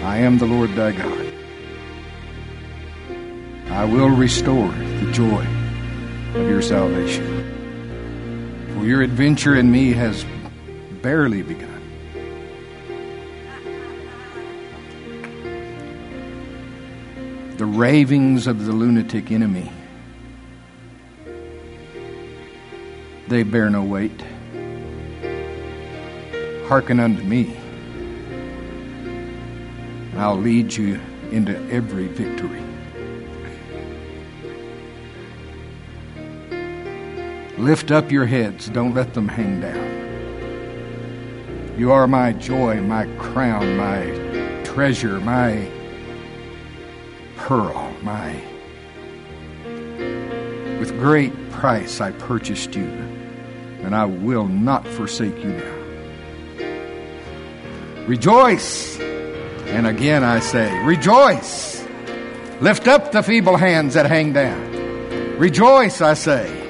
I am the Lord thy God. I will restore the joy of your salvation. For your adventure in me has barely begun. The ravings of the lunatic enemy, they bear no weight. Hearken unto me. I'll lead you into every victory. Lift up your heads. Don't let them hang down. You are my joy, my crown, my treasure, my pearl, with great price I purchased you, and I will not forsake you now. Rejoice! And again I say, rejoice! Lift up the feeble hands that hang down. Rejoice, I say.